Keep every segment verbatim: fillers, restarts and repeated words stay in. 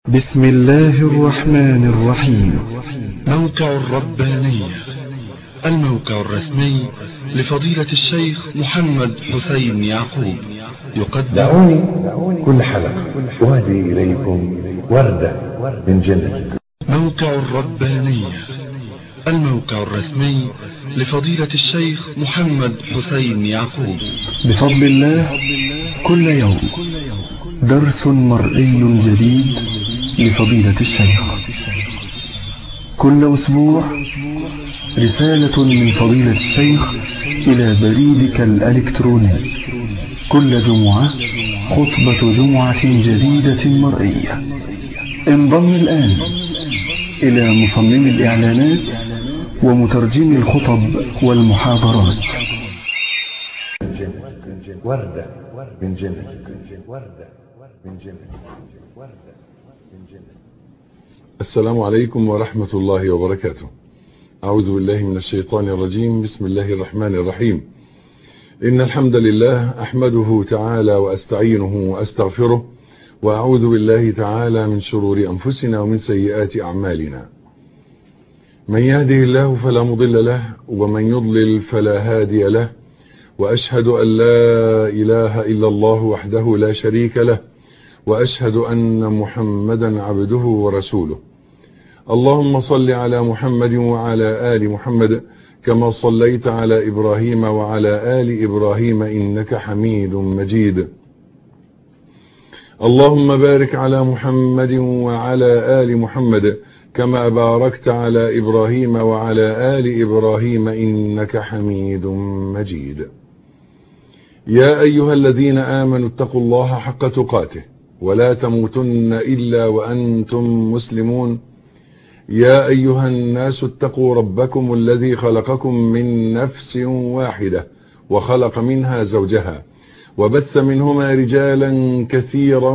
بسم الله الرحمن الرحيم. موقع الربانية، الموقع الرسمي لفضيلة الشيخ محمد حسين يعقوب، يقدم دعوني كل حلقة أهدي إليكم وردة من جنة. موقع الربانية، الموقع الرسمي لفضيلة الشيخ محمد حسين يعقوب. بفضل الله كل يوم درس مرئي جديد لفضيلة الشيخ، كل أسبوع رسالة من فضيلة الشيخ إلى بريدك الإلكتروني، كل جمعة خطبة جمعة جديدة مرئية. انضم الآن إلى مصمم الإعلانات ومترجم الخطب والمحاضرات. وردة من جنة. وردة من جنة. وردة من جنة. السلام عليكم ورحمة الله وبركاته. أعوذ بالله من الشيطان الرجيم. بسم الله الرحمن الرحيم. إن الحمد لله أحمده تعالى وأستعينه وأستغفره، وأعوذ بالله تعالى من شرور أنفسنا ومن سيئات أعمالنا. من يهده الله فلا مضل له، ومن يضلل فلا هادي له، وأشهد أن لا إله إلا الله وحده لا شريك له، وأشهد أن محمدا عبده ورسوله. اللهم صل على محمد وعلى آل محمد كما صليت على إبراهيم وعلى آل إبراهيم إنك حميد مجيد. اللهم بارك على محمد وعلى آل محمد كما باركت على إبراهيم وعلى آل إبراهيم إنك حميد مجيد. يا أيها الذين آمنوا اتقوا الله حق تقاته ولا تموتن إلا وأنتم مسلمون. يا أيها الناس اتقوا ربكم الذي خلقكم من نفس واحدة وخلق منها زوجها وبث منهما رجالا كثيرا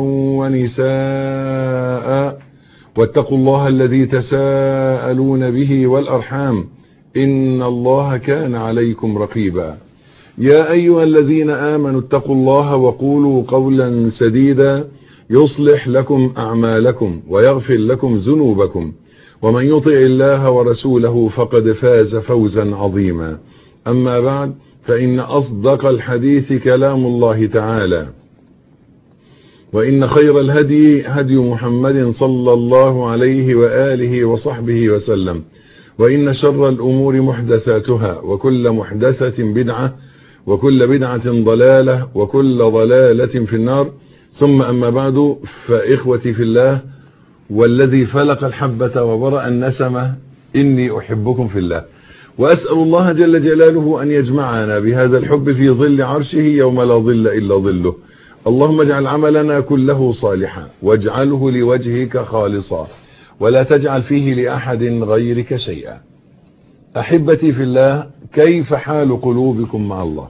ونساء، واتقوا الله الذي تساءلون به والأرحام إن الله كان عليكم رقيبا. يا أيها الذين آمنوا اتقوا الله وقولوا قولا سديدا يصلح لكم أعمالكم ويغفر لكم ذنوبكم، ومن يطع الله ورسوله فقد فاز فوزا عظيما. أما بعد، فإن أصدق الحديث كلام الله تعالى، وإن خير الهدي هدي محمد صلى الله عليه وآله وصحبه وسلم، وإن شر الأمور محدثاتها، وكل محدثة بدعة، وكل بدعة ضلالة، وكل ضلالة في النار. ثم أما بعد، فإخوتي في الله والذي فلق الحبة وبرأ النسمة، إني أحبكم في الله، وأسأل الله جل جلاله أن يجمعنا بهذا الحب في ظل عرشه يوم لا ظل إلا ظله. اللهم اجعل عملنا كله صالحا، واجعله لوجهك خالصا، ولا تجعل فيه لأحد غيرك شيئا. أحبتي في الله، كيف حال قلوبكم مع الله؟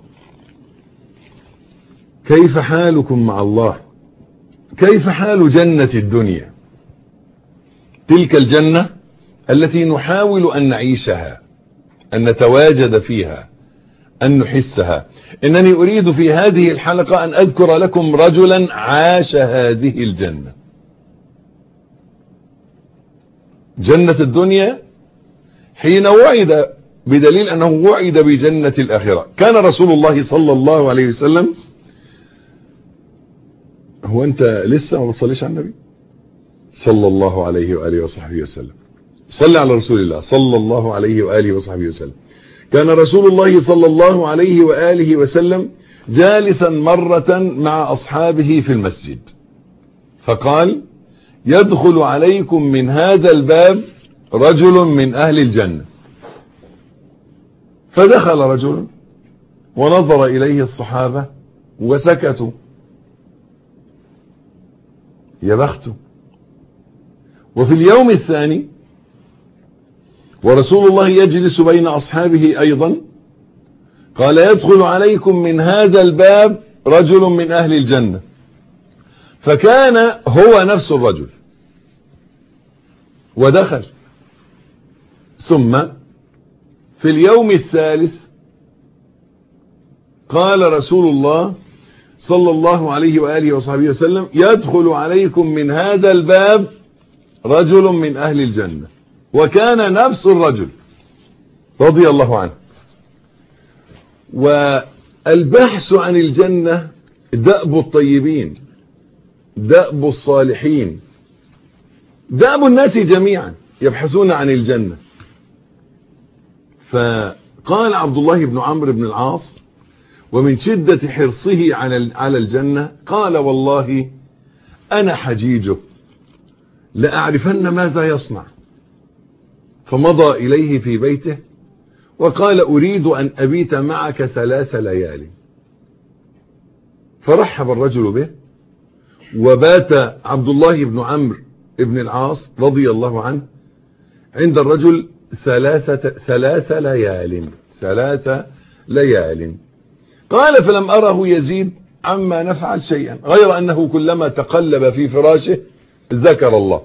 كيف حالكم مع الله؟ كيف حال جنة الدنيا، تلك الجنة التي نحاول أن نعيشها، أن نتواجد فيها، أن نحسها؟ إنني أريد في هذه الحلقة أن أذكر لكم رجلا عاش هذه الجنة. جنة الدنيا حين وعد، بدليل أنه وعد بجنة الآخرة. كان رسول الله صلى الله عليه وسلم، هو أنت لسه ما بتصليش على النبي صلى الله عليه وآله وصحبه وسلم؟ صلى على رسول الله صلى الله عليه وآله وصحبه وسلم. كان رسول الله صلى الله عليه وآله وسلم جالسا مرة مع أصحابه في المسجد، فقال: يدخل عليكم من هذا الباب رجل من أهل الجنة. فدخل رجل ونظر إليه الصحابة وسكتوا. يا بخته. وفي اليوم الثاني ورسول الله يجلس بين أصحابه أيضا، قال: يدخل عليكم من هذا الباب رجل من أهل الجنة. فكان هو نفس الرجل ودخل. ثم في اليوم الثالث قال رسول الله صلى الله عليه وآله وصحبه وسلم: يدخل عليكم من هذا الباب رجل من أهل الجنة، وكان نفس الرجل رضي الله عنه. والبحث عن الجنة دأب الطيبين، دأب الصالحين، دأب الناس جميعا يبحثون عن الجنة. فقال عبد الله بن عمرو بن العاص ومن شدة حرصه على على الجنة قال: والله أنا حجيجه لأعرفن ماذا يصنع. فمضى إليه في بيته وقال: أريد أن أبيت معك ثلاث ليال. فرحب الرجل به، وبات عبد الله بن عمرو بن العاص رضي الله عنه عند الرجل ثلاثة ثلاث ليال ثلاث ليال. قال: فلم أره يزيد عما نفعل شيئا، غير أنه كلما تقلب في فراشه ذكر الله.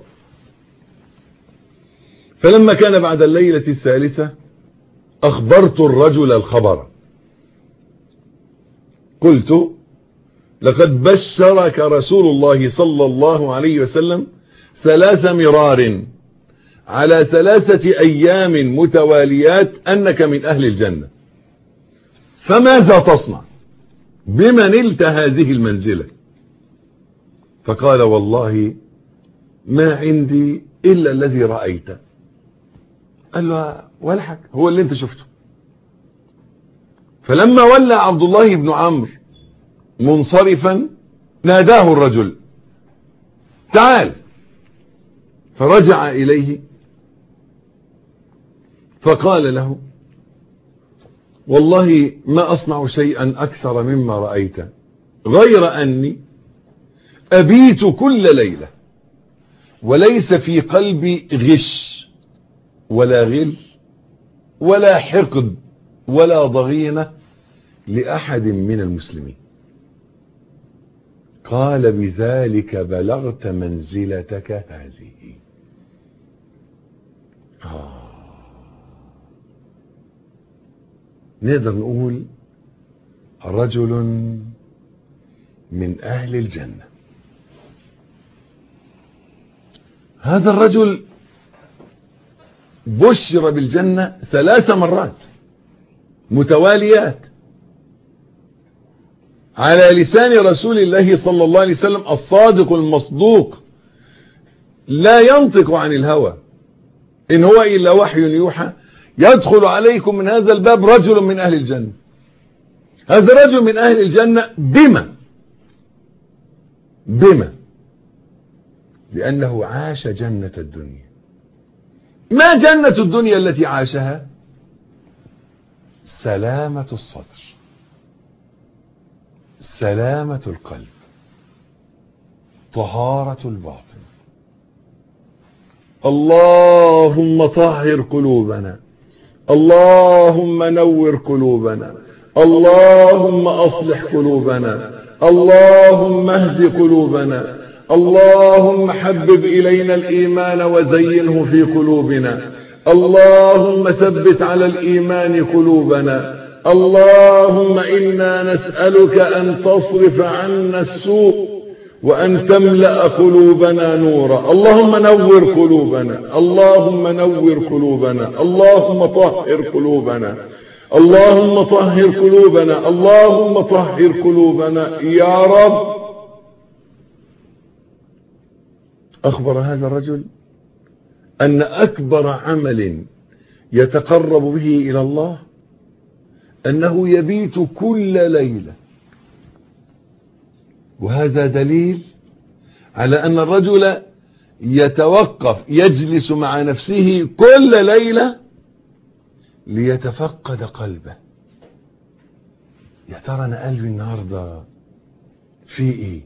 فلما كان بعد الليلة الثالثة أخبرت الرجل الخبر، قلت: لقد بشرك رسول الله صلى الله عليه وسلم ثلاث مرار على ثلاثة أيام متواليات أنك من أهل الجنة، فماذا تصنع؟ بما نلت هذه المنزلة؟ فقال: والله ما عندي إلا الذي رأيته. قال له: ولا حاجة، هو اللي انت شفته. فلما ولى عبد الله بن عمرو منصرفا ناداه الرجل: تعال. فرجع إليه فقال له: والله ما أصنع شيئا أكثر مما رأيت، غير أني أبيت كل ليلة وليس في قلبي غش ولا غل ولا حقد ولا ضغينة لأحد من المسلمين. قال: بذلك بلغت منزلتك هذه. آه. نقدر نقول رجل من أهل الجنة. هذا الرجل بشر بالجنة ثلاث مرات متواليات على لسان رسول الله صلى الله عليه وسلم الصادق المصدوق، لا ينطق عن الهوى، إن هو إلا وحي يوحى. يدخل عليكم من هذا الباب رجل من أهل الجنة. هذا رجل من أهل الجنة بما بما لأنه عاش جنة الدنيا. ما جنة الدنيا التي عاشها؟ سلامة الصدر، سلامة القلب، طهارة الباطن. اللهم طهر قلوبنا، اللهم نور قلوبنا، اللهم أصلح قلوبنا، اللهم اهد قلوبنا، اللهم حبب إلينا الإيمان وزينه في قلوبنا، اللهم ثبت على الإيمان قلوبنا، اللهم إنا نسألك أن تصرف عنا السوء وأن تملأ قلوبنا نورا. اللهم نور قلوبنا، اللهم نور قلوبنا، اللهم طهر قلوبنا، اللهم طهر قلوبنا، اللهم طهر قلوبنا يا رب. أخبر هذا الرجل أن أكبر عمل يتقرب به إلى الله أنه يبيت كل ليلة، وهذا دليل على أن الرجل يتوقف يجلس مع نفسه كل ليلة ليتفقد قلبه. يا ترى أنا قلبي النهاردة في إيه؟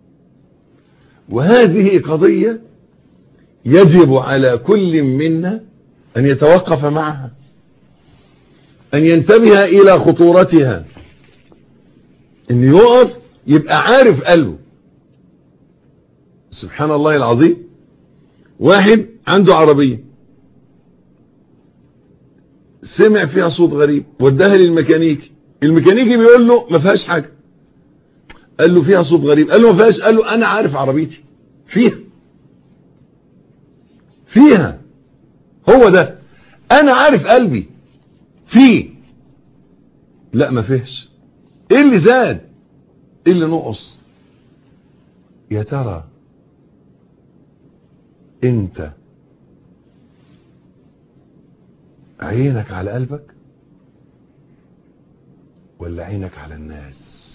وهذه قضية يجب على كل منا أن يتوقف معها، أن ينتبه إلى خطورتها، أن يقف يبقى عارف قلبه. سبحان الله العظيم، واحد عنده عربية سمع فيها صوت غريب وداها للميكانيكي، الميكانيكي بيقول له ما فيهاش حاجة، قال له فيها صوت غريب، قال له ما فيهاش، قال له أنا عارف عربيتي فيها. فيها، هو ده. انا عارف قلبي فيه، لا ما فيهش. ايه اللي زاد؟ ايه اللي نقص؟ يا ترى انت عينك على قلبك ولا عينك على الناس؟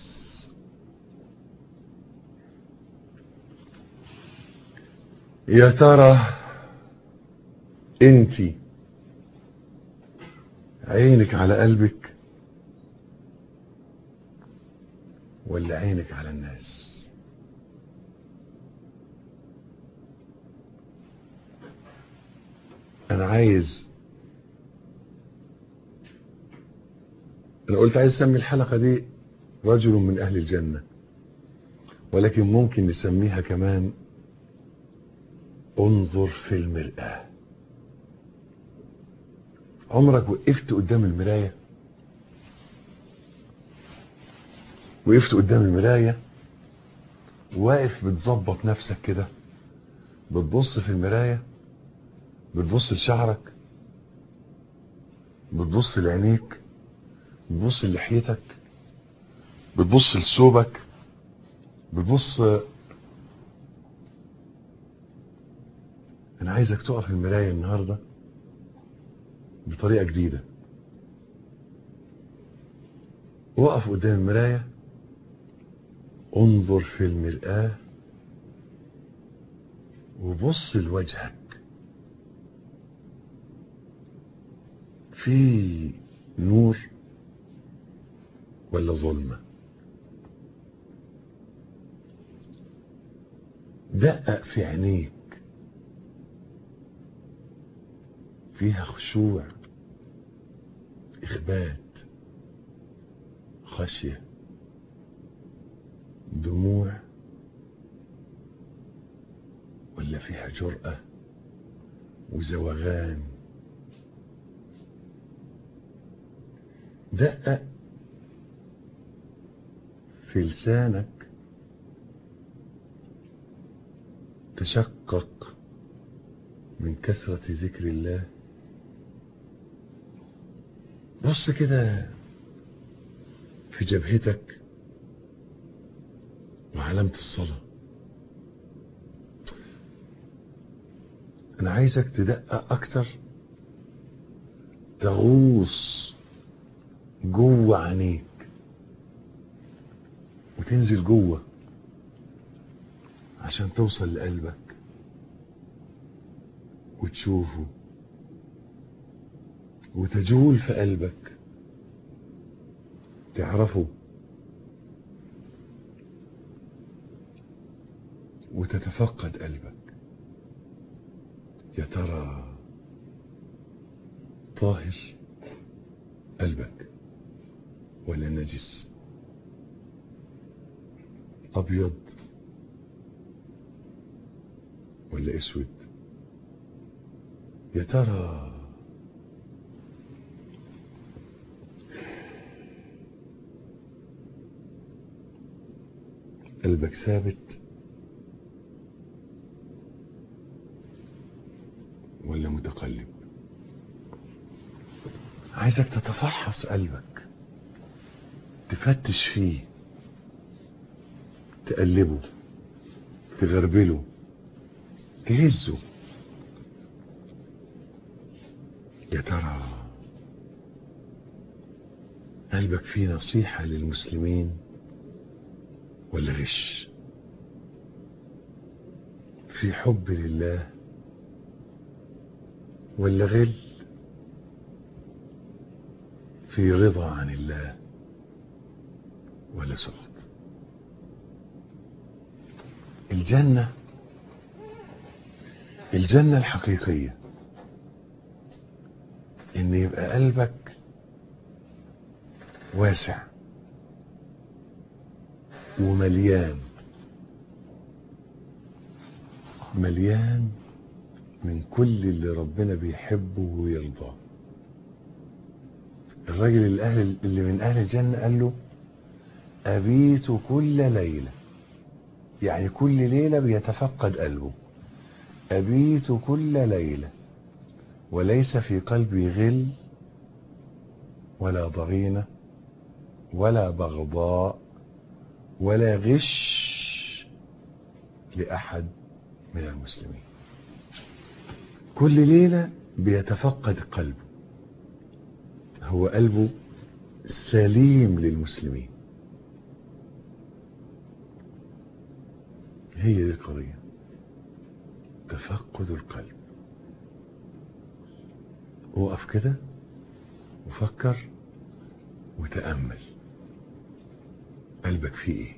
يا ترى انت عينك على قلبك ولا عينك على الناس؟ انا عايز انا قلت عايز اسمي الحلقة دي رجل من اهل الجنة، ولكن ممكن نسميها كمان انظر في المرآة. عمرك وقفت قدام المراية؟ وقفت قدام المراية واقف بتظبط نفسك كده، بتبص في المراية، بتبص لشعرك، بتبص لعينيك، بتبص لحيتك، بتبص لثوبك، بتبص. انا عايزك تقف في المراية النهاردة بطريقة جديدة. وقف قدام المراية، انظر في المرآة وبص لوجهك. في نور ولا ظلمة؟ دقق في عينيك، فيها خشوع، إخبات، خشية، دموع، ولا فيها جرأة وزوغان؟ دقق في لسانك، تشقق من كثرة ذكر الله. بص كده في جبهتك وعلامة الصلاة. أنا عايزك تدقق أكتر، تغوص جوه عينيك وتنزل جوه عشان توصل لقلبك وتشوفه وتجول في قلبك، تعرفه وتتفقد قلبك. يا ترى طاهر قلبك ولا نجس؟ أبيض ولا أسود؟ يا ترى قلبك ثابت ولا متقلب؟ عايزك تتفحص قلبك، تفتش فيه، تقلبه، تغربله، تهزه. يا ترى قلبك فيه نصيحة للمسلمين ولا غش؟ في حب لله ولا غل؟ في رضا عن الله ولا سخط؟ الجنة الجنة الحقيقية ان يبقى قلبك واسع ومليان، مليان من كل اللي ربنا بيحبه ويرضاه. الراجل الأهل اللي من أهل الجنة قال له أبيت كل ليلة، يعني كل ليلة بيتفقد قلبه أبيت كل ليلة وليس في قلبي غل ولا ضغينة ولا بغضاء ولا غش لأحد من المسلمين. كل ليلة بيتفقد قلبه، هو قلبه سليم للمسلمين. هي دي القضية، تفقد القلب. وقف كده وفكر وتأمل قلبك فيه ايه.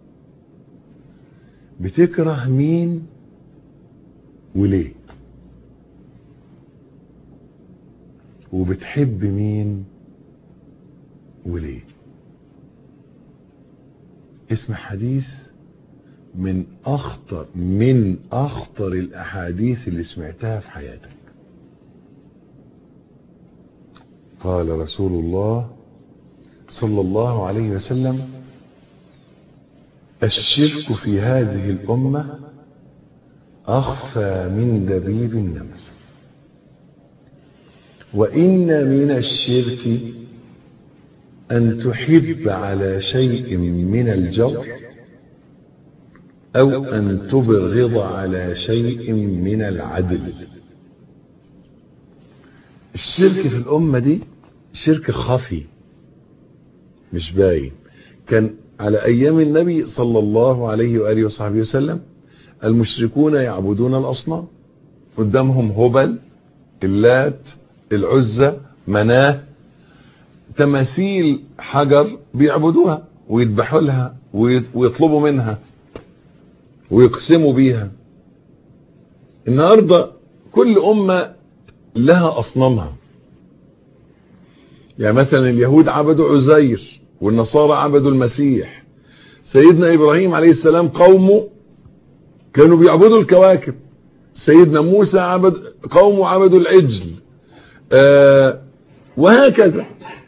بتكره مين وليه؟ وبتحب مين وليه؟ اسم حديث من اخطر من اخطر الاحاديث اللي سمعتها في حياتك. قال رسول الله صلى الله عليه وسلم: الشرك في هذه الامة اخفى من دبيب النمل، وان من الشرك ان تحب على شيء من الجور او ان تبغض على شيء من العدل. الشرك في الامة دي شرك خفي مش باين. كان على ايام النبي صلى الله عليه وآله وصحبه وسلم المشركون يعبدون الاصنام، قدامهم هبل، اللات، العزى، مناه، تماثيل حجر بيعبدوها ويذبحوا لها ويطلبوا منها ويقسموا بيها. النهارده كل امه لها اصنامها. يعني مثلا اليهود عبدوا عزير والنصارى عبدوا المسيح. سيدنا ابراهيم عليه السلام قومه كانوا بيعبدوا الكواكب. سيدنا موسى عبد قومه عبدوا العجل. آه وهكذا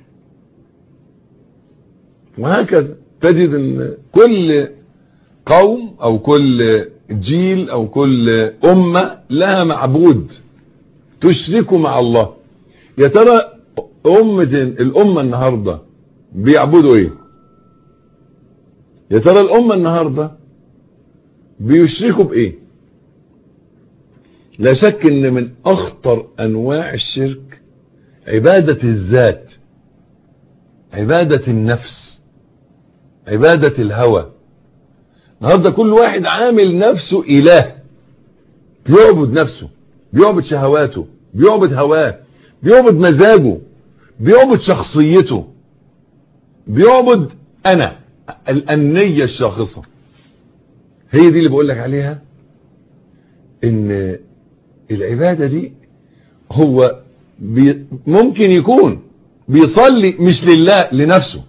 وهكذا تجد ان كل قوم او كل جيل او كل امة لها معبود تشرك مع الله. يا ترى امة الامة النهاردة بيعبدوا ايه؟ يا ترى الامة النهاردة بيشركوا بايه؟ لا شك ان من اخطر انواع الشرك عبادة الذات، عبادة النفس، عبادة الهوى. النهارده كل واحد عامل نفسه اله، بيعبد نفسه، بيعبد شهواته، بيعبد هواه، بيعبد مزاجه، بيعبد شخصيته، بيعبد انا، الانية الشاخصة. هي دي اللي بقول لك عليها، ان العبادة دي هو بي ممكن يكون بيصلي مش لله، لنفسه،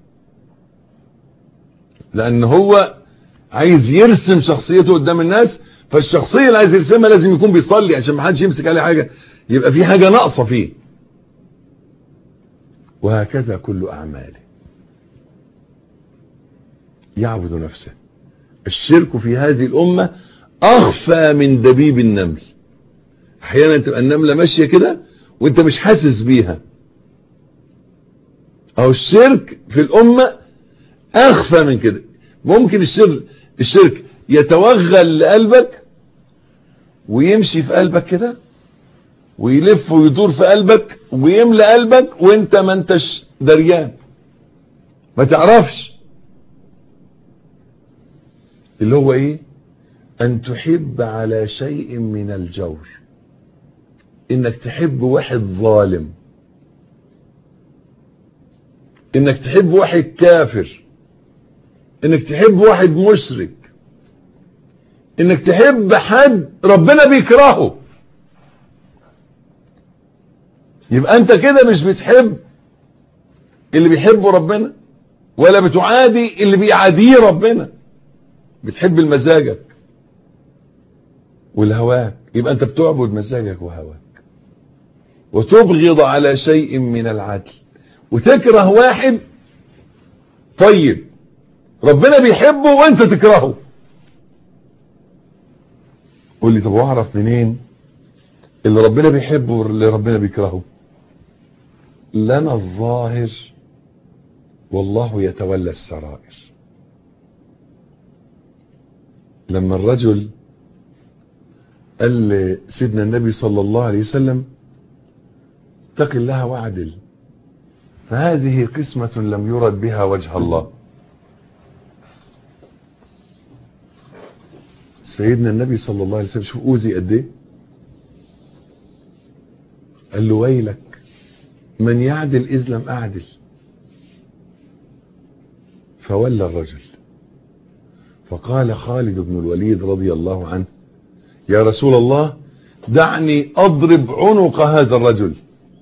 لان هو عايز يرسم شخصيته قدام الناس. فالشخصية اللي عايز يرسمها لازم يكون بيصلي عشان ما حدش يمسك عليه حاجة، يبقى في حاجة ناقصة فيه. وهكذا كل اعماله يعبد نفسه. الشرك في هذه الامة اخفى من دبيب النمل. احيانا تبقى النملة ماشية كده وانت مش حاسس بيها. او الشرك في الامة اخفى من كده. ممكن الشرك الشرك يتوغل لقلبك ويمشي في قلبك كده ويلف ويدور في قلبك ويملى قلبك وانت ما انتش دريان، ما تعرفش. اللي هو ايه؟ ان تحب على شيء من الجور، انك تحب واحد ظالم، انك تحب واحد كافر، انك تحب واحد مشرك، انك تحب حد ربنا بيكرهه. يبقى انت كده مش بتحب اللي بيحبه ربنا، ولا بتعادي اللي بيعاديه ربنا. بتحب المزاجك والهواك، يبقى انت بتعبد مزاجك وهواك. وتبغض على شيء من العدل، وتكره واحد طيب ربنا بيحبه وانت تكرهه. قول لي طب واعرف منين اللي ربنا بيحبه واللي ربنا بيكرهه؟ لنا الظاهر والله يتولى السرائر. لما الرجل قال لسيدنا النبي صلى الله عليه وسلم اتق الله واعدل، فهذه قسمة لم يرد بها وجه الله. سيدنا النبي صلى الله عليه وسلم شوف اوذي قد ايه، قال له ويلك من يعدل اذ لم اعدل. فولى الرجل، فقال خالد بن الوليد رضي الله عنه يا رسول الله دعني اضرب عنق هذا الرجل.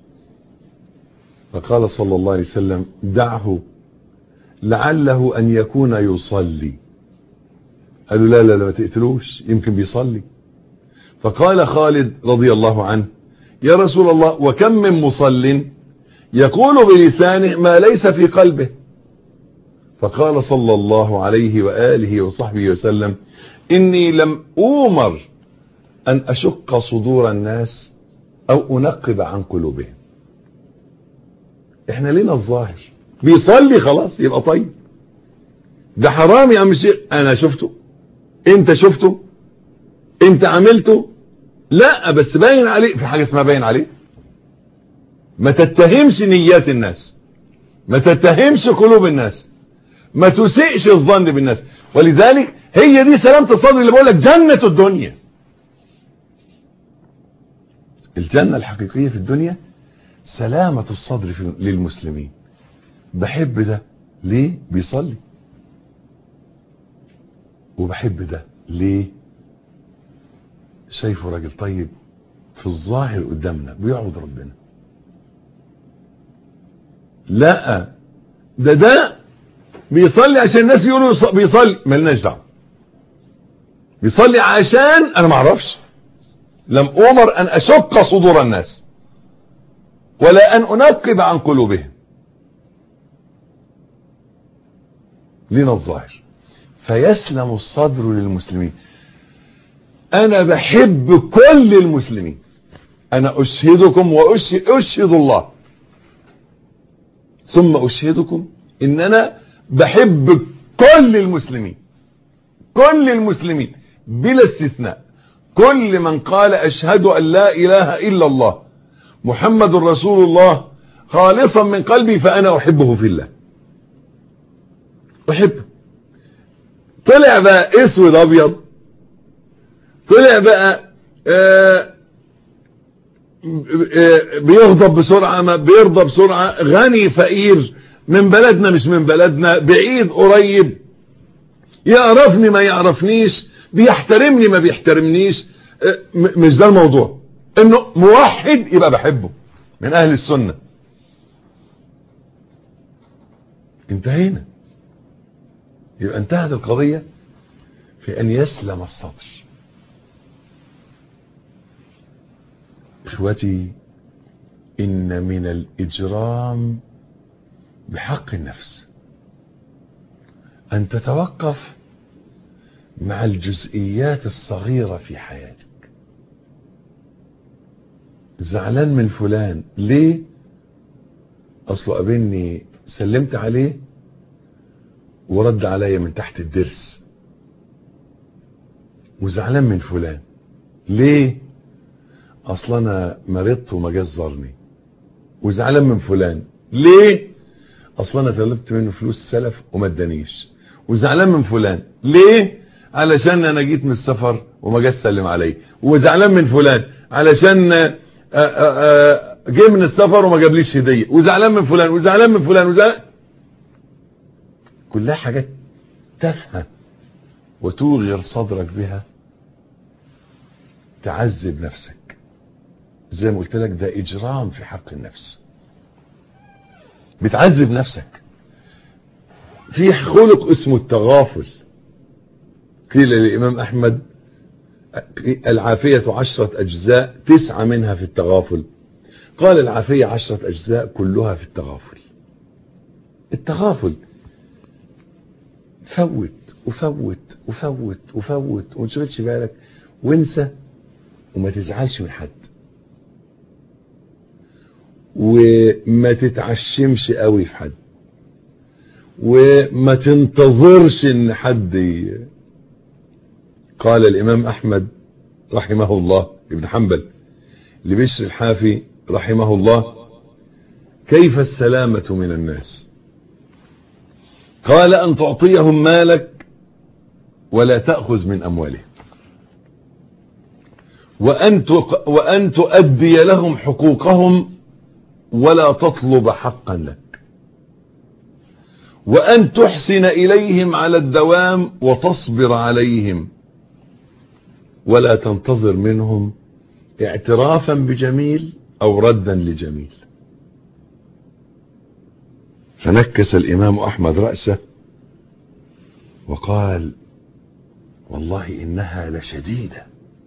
فقال صلى الله عليه وسلم دعه لعله ان يكون يصلي. قالوا لا لا لا ما تقتلوش يمكن بيصلي. فقال خالد رضي الله عنه يا رسول الله وكم من مصل يقول بلسانه ما ليس في قلبه. فقال صلى الله عليه وآله وصحبه وسلم إني لم أؤمر أن أشق صدور الناس أو أنقب عن قلوبهم. احنا لنا الظاهر، بيصلي خلاص يبقى طيب، ده حرام يا عم الشيخ انا شفته انت شفته انت عملته، لا بس باين عليه. في حاجة اسمها باين عليه. ما تتهمش نيات الناس، ما تتهمش قلوب الناس، ما تسيئش الظن بالناس. ولذلك هي دي سلامة الصدر اللي بقول لك جنة الدنيا. الجنة الحقيقية في الدنيا سلامة الصدر للمسلمين. بحب ده ليه؟ بيصلي. وبحب ده ليه؟ شايفه راجل طيب في الظاهر قدامنا بيعبد ربنا. لا ده ده بيصلي عشان الناس يقولوا بيصلي، مالناش دعوه. بيصلي عشان انا ما اعرفش، لم أؤمر أن أشق صدور الناس ولا أن أنقب عن قلوبهم. لنا الظاهر فيسلم الصدر للمسلمين. أنا بحب كل المسلمين، أنا أشهدكم وأشهد أشهد الله ثم أشهدكم إن أنا بحب كل المسلمين، كل المسلمين بلا استثناء. كل من قال أشهد أن لا إله إلا الله محمد رسول الله خالصا من قلبي فأنا أحبه في الله، أحبه. طلع بقى اسود أبيض، طلع بقى آآ آآ بيغضب بسرعة ما بيرضى بسرعة، غني فقير، من بلدنا مش من بلدنا، بعيد قريب، يعرفني ما يعرفنيش، بيحترمني ما بيحترمنيش، مش ده الموضوع. انه موحد يبقى بحبه من اهل السنة. انتهينا، يبقى انتهت القضية في ان يسلم الصدر. اخوتي ان من الاجرام بحق النفس ان تتوقف مع الجزئيات الصغيرة في حياتك. زعلان من فلان ليه؟ اصله قابلني سلمت عليه ورد عليا من تحت الدرس. وزعلان من فلان ليه؟ اصلا انا مرضت وما جاش زارني. وزعلان من فلان ليه؟ اصلا انا طلبت منه فلوس سلف وما ادانيش. وزعلان من فلان ليه؟ علشان انا جيت من السفر وما جاش سلم علي. وزعلان من فلان علشان جه من السفر وما جابليش هديه. وزعلان من فلان وزعلان من فلان وزعلان. كلها حاجات تافهه وتوغر صدرك بها، تعذب نفسك. زي ما قلت لك ده اجرام في حق النفس، بتعذب نفسك. في خلق اسمه التغافل. قيل للإمام أحمد العافية عشرة أجزاء، تسعة منها في التغافل. قال العافية عشرة أجزاء كلها في التغافل. التغافل فوت وفوت وفوت وفوت وما تشغلش بالك وانسى وما تزعلش من حد، وما تتعشمش قوي في حد، وما تنتظرش ان حد ي... قال الامام احمد رحمه الله ابن حنبل لبشر الحافي رحمه الله: كيف السلامة من الناس؟ قال: ان تعطيهم مالك ولا تأخذ من اموالهم، وان وان تؤدي لهم حقوقهم ولا تطلب حقا لك، وأن تحسن إليهم على الدوام وتصبر عليهم، ولا تنتظر منهم اعترافا بجميل أو ردا لجميل. فنكس الإمام أحمد رأسه وقال: والله إنها لشديدة.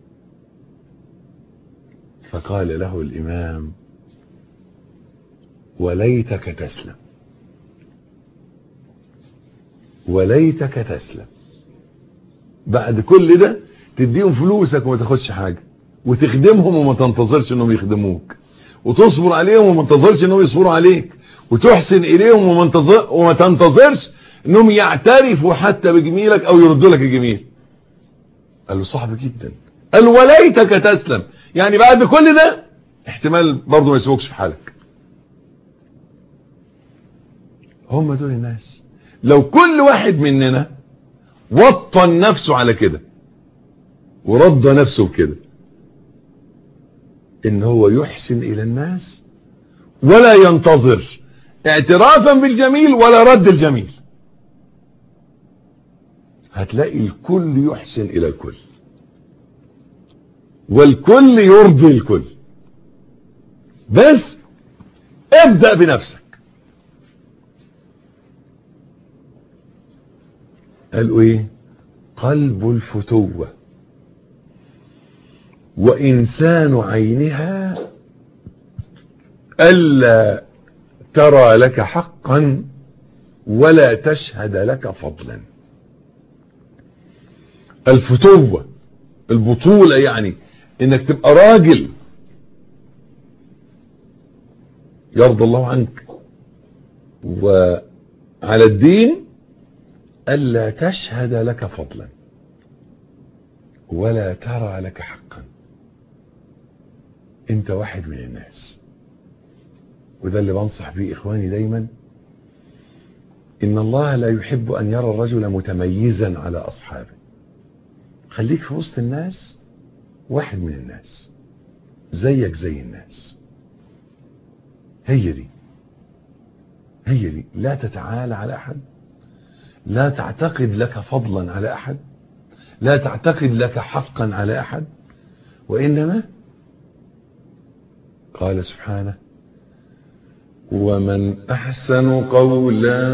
فقال له الإمام: وليتك تسلم، وليتك تسلم. بعد كل ده تديهم فلوسك وما تاخدش حاجة، وتخدمهم وما تنتظرش انهم يخدموك، وتصبر عليهم وما تنتظرش انهم يصبروا عليك، وتحسن اليهم وما تنتظر وما تنتظرش انهم يعترفوا حتى بجميلك او يردوا لك الجميل. قال له: صعب جدا. قال: وليتك تسلم، يعني بعد كل ده احتمال برضه ما يسيبوكش في حالك. هم دول الناس. لو كل واحد مننا وطن نفسه على كده ورد نفسه بكده، ان هو يحسن الى الناس ولا ينتظر اعترافا بالجميل ولا رد الجميل، هتلاقي الكل يحسن الى الكل والكل يرضي الكل. بس ابدأ بنفسك. قالوا ايه؟ قلب الفتوة وإنسان عينها ألا ترى لك حقا ولا تشهد لك فضلا. الفتوة البطولة، يعني انك تبقى راجل يرضى الله عنك وعلى الدين، ألا تشهد لك فضلا ولا ترى لك حقا. انت واحد من الناس، وده اللي بنصح بيه اخواني دايما. ان الله لا يحب ان يرى الرجل متميزا على اصحابه. خليك في وسط الناس واحد من الناس، زيك زي الناس. هي دي هي دي لا تتعالى على احد، لا تعتقد لك فضلا على احد، لا تعتقد لك حقا على احد، وانما قال سبحانه: ومن احسن قولا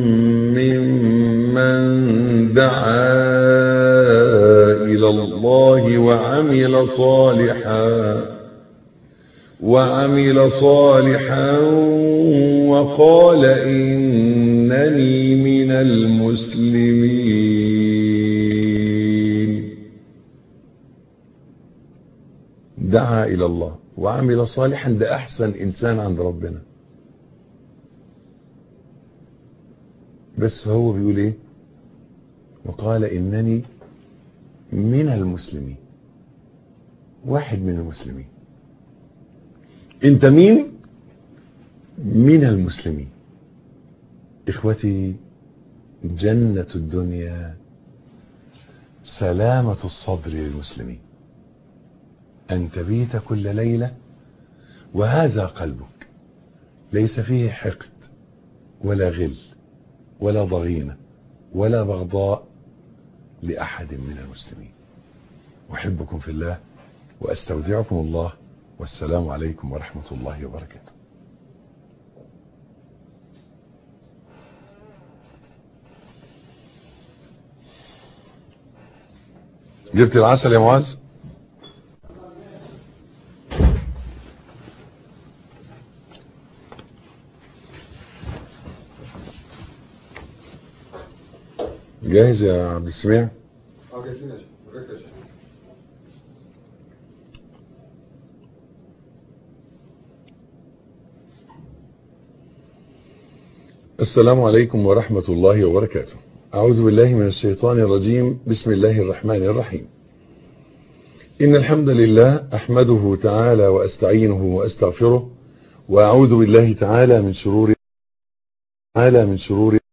ممن دعا الى الله وعمل صالحا وعمل صالحا وقال إنني من المسلمين. دعا إلى الله وعمل صالحا، ده أحسن إنسان عند ربنا. بس هو بيقول إيه؟ وقال إنني من المسلمين، واحد من المسلمين. انت مين؟ من المسلمين. اخوتي، جنة الدنيا سلامة الصدر للمسلمين، ان تبيت كل ليلة وهذا قلبك ليس فيه حقد ولا غل ولا ضغينة ولا بغضاء لأحد من المسلمين. أحبكم في الله وأستودعكم الله، والسلام عليكم ورحمة الله وبركاته. جبت العسل يا معاذ؟ جاهز يا عبد السميع؟ اه جاهزين يا شيخ. السلام عليكم ورحمة الله وبركاته. أعوذ بالله من الشيطان الرجيم. بسم الله الرحمن الرحيم. إن الحمد لله أحمده تعالى وأستعينه وأستغفره، وأعوذ بالله تعالى من شرور تعالى من شرور